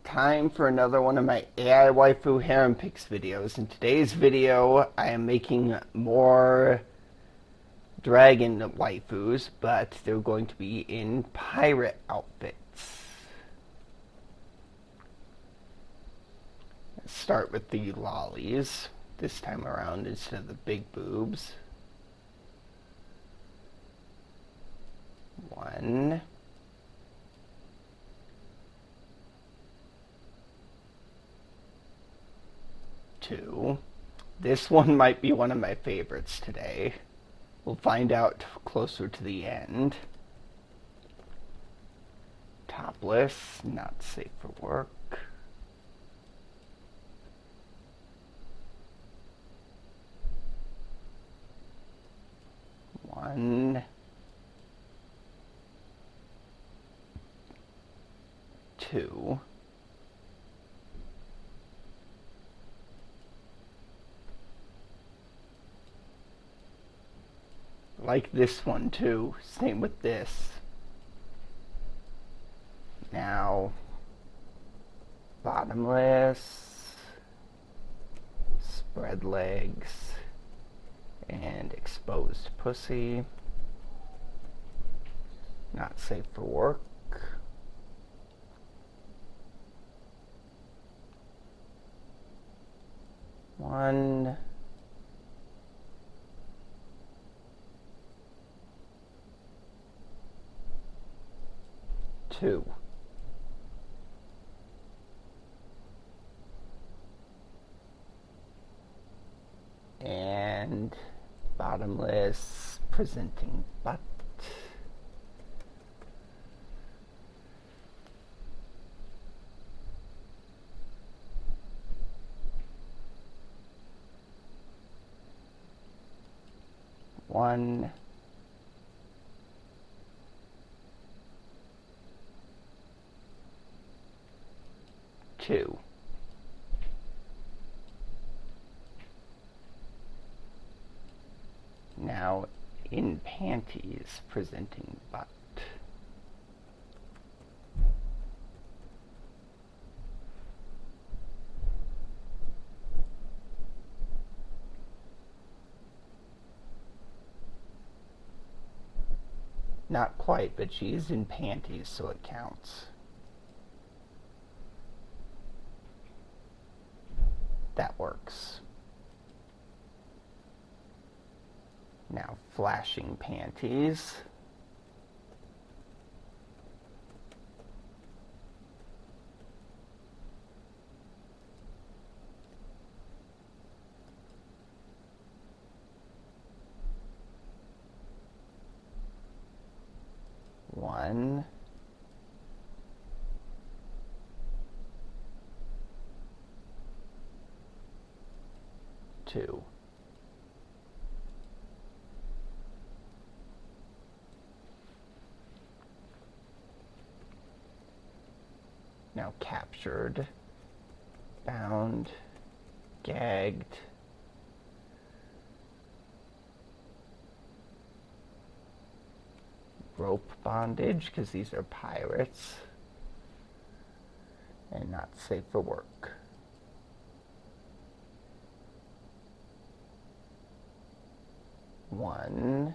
Time for another one of my AI waifu harem picks videos. In today's video, I am making more dragon waifus, but they're going to be in pirate outfits. Let's start with the lollies this time around instead of the big boobs. One. Two. This one might be one of my favorites today. We'll find out closer to the end. Topless, not safe for work. One. Two. Like this one too. Same with this. Now, bottomless, spread legs, and exposed pussy. Not safe for work. One. Two. And bottomless, presenting butt. One. Two. Now in panties, presenting butt. Not quite, but she's in panties, so it counts. That works. Now, flashing panties. One. Two. Now captured, bound, gagged, rope bondage, because these are pirates, and not safe for work. One.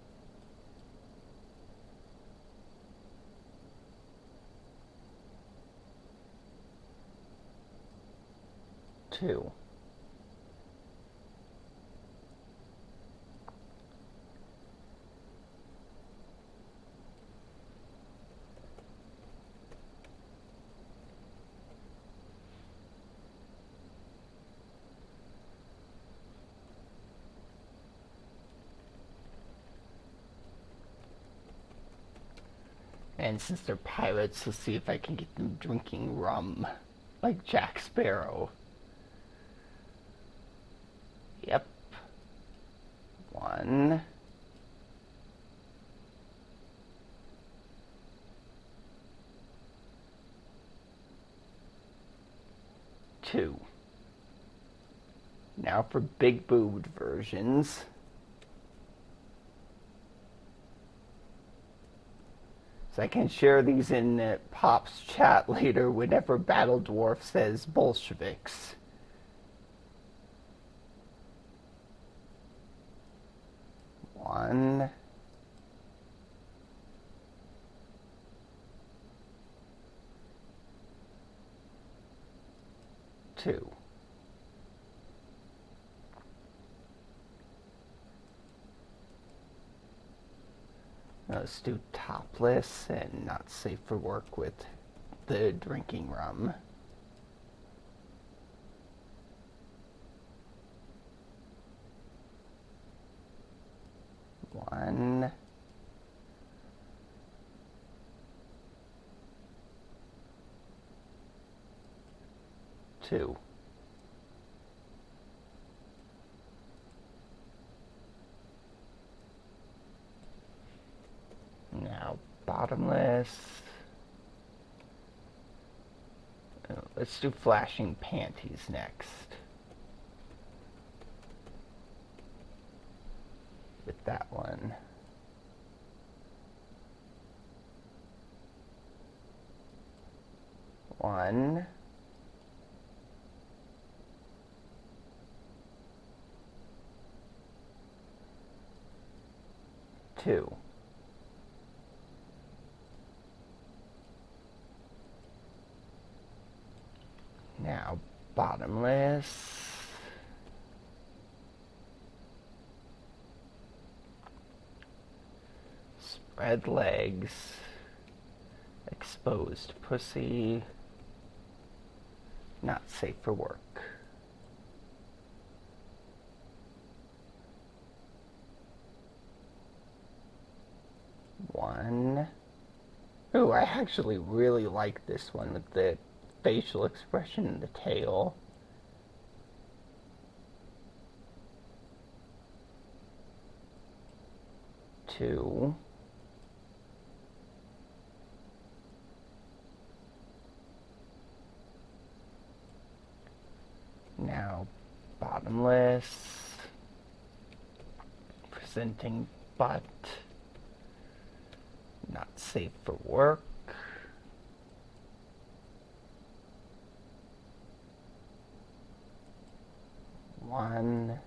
Two. And since they're pirates, let's see if I can get them drinking rum, like Jack Sparrow. Yep. One. Two. Now for big boobed versions. So I can share these in Pop's chat later whenever Battle Dwarf says Bolsheviks. One. Two. Let's do topless and not safe for work with the drinking rum. One. Two. Now, bottomless. Let's do flashing panties next. With that one. One. Two. Now, bottomless. Spread legs. Exposed pussy. Not safe for work. One. Ooh, I actually really like this one with the facial expression and the tail. Two. Now, bottomless. Presenting butt. Not safe for work. One.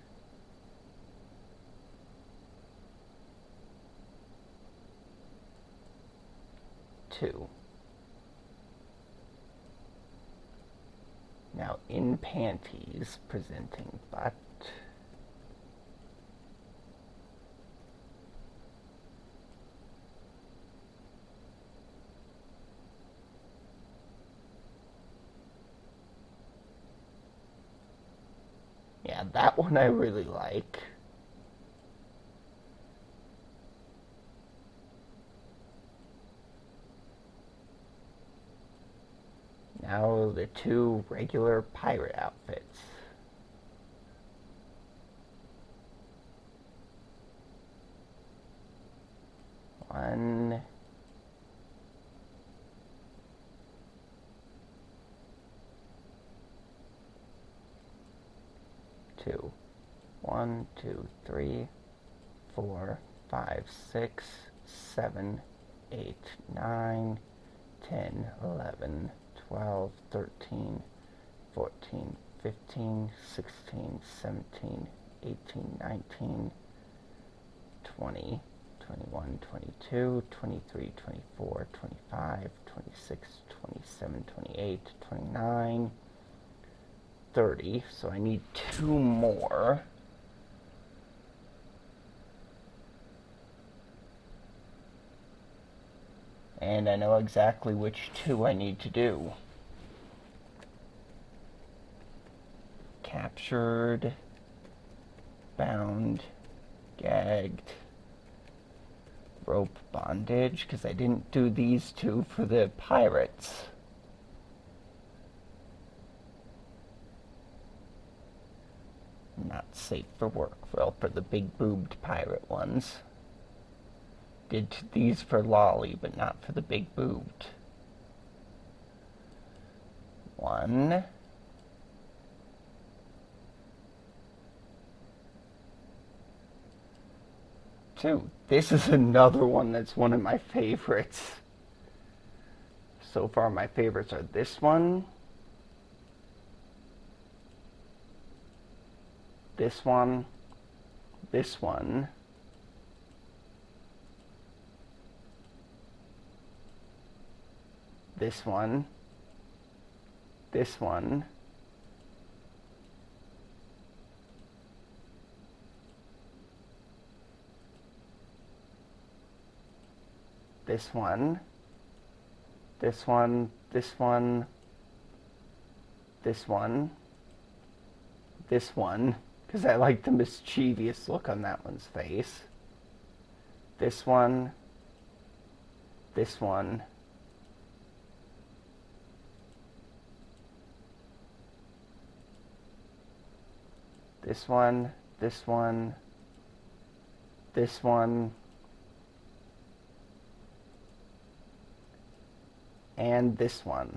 Two. Now in panties, presenting butt. Yeah, that one I really like. Now the two regular pirate outfits. One. Two. 1, 2, 3, 4, 5, 6, 7, 8, 9, 10, 11, 12, 13, 14, 15, 16, 17, 18, 19, 20, 21, 22, 23, 24, 25, 26, 27, 28, 29, 30. So I need two more. And I know exactly which two I need to do. Captured, bound, gagged, rope bondage, because I didn't do these two for the pirates. Not safe for work, well, for the big boobed pirate ones. Did these for Lolly, but not for the big boobed. One. Two. This is another one that's one of my favorites. So far my favorites are this one, this one, this one, this one, this one, this one, this one, this one, this one, this one, because I like the mischievous look on that one's face. This one, this one, this one, this one, this one, and this one.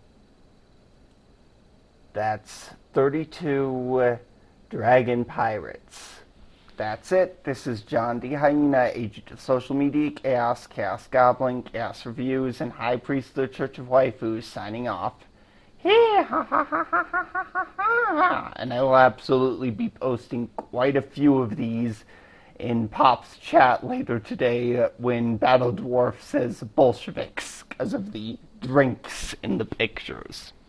That's 32 Dragon Pirates. That's it. This is John D. Hyena, agent of social media, Chaos Goblin, Chaos Reviews, and High Priest of the Church of Waifus, signing off. And I will absolutely be posting quite a few of these in Pop's chat later today when Battle Dwarf says Bolsheviks because of the drinks in the pictures.